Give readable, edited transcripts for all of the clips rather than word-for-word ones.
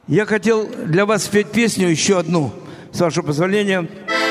Я хотел для вас спеть песню, еще одну, с вашего позволения.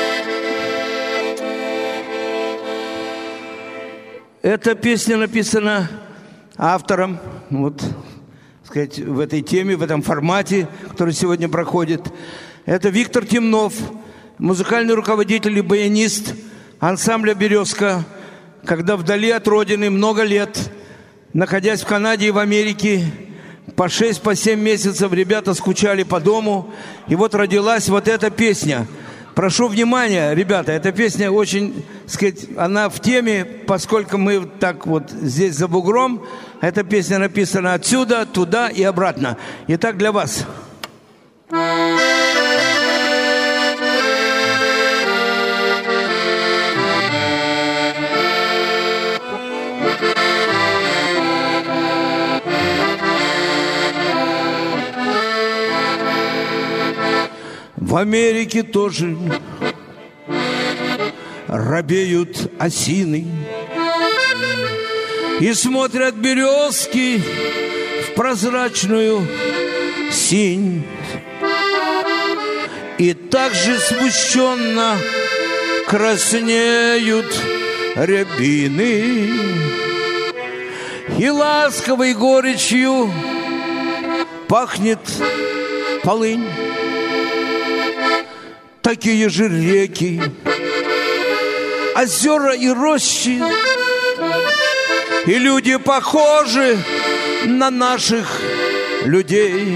Эта песня написана автором, вот, сказать, в этой теме, в этом формате, который сегодня проходит. Это Виктор Темнов, музыкальный руководитель и баянист ансамбля «Березка», когда вдали от родины много лет, находясь в Канаде и в Америке, по 6-7 месяцев ребята скучали по дому, и вот родилась вот эта песня. Прошу внимания, ребята, эта песня очень, сказать, она в теме, поскольку мы так вот здесь за бугром. Эта песня написана отсюда, туда и обратно. Итак, для вас. В Америке тоже робеют осины и смотрят березки в прозрачную синь. И так же смущенно краснеют рябины, и ласковой горечью пахнет полынь. Такие же реки, озера и рощи, и люди похожи на наших людей.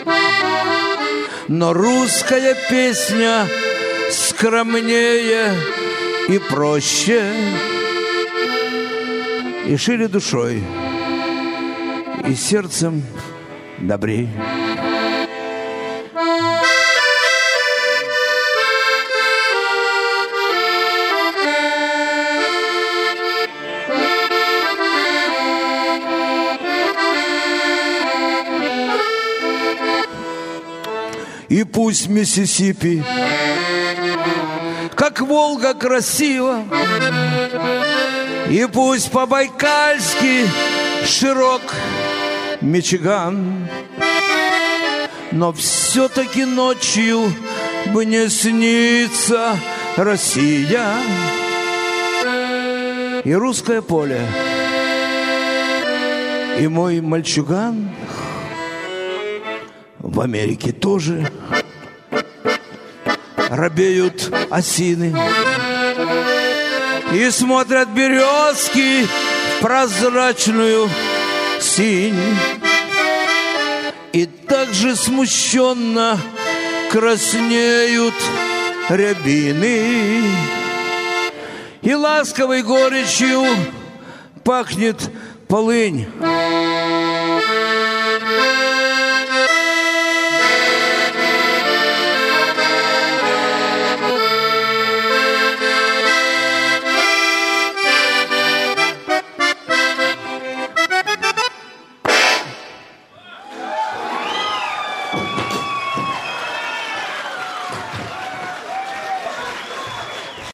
Но русская песня скромнее и проще, и шире душой, и сердцем добрей. И пусть Миссисипи, как Волга, красиво, и пусть по-байкальски широк Мичиган, но все-таки ночью мне снится Россия и русское поле, и мой мальчуган. В Америке тоже робеют осины и смотрят березки в прозрачную синь. И так же смущенно краснеют рябины, и ласковой горечью пахнет полынь.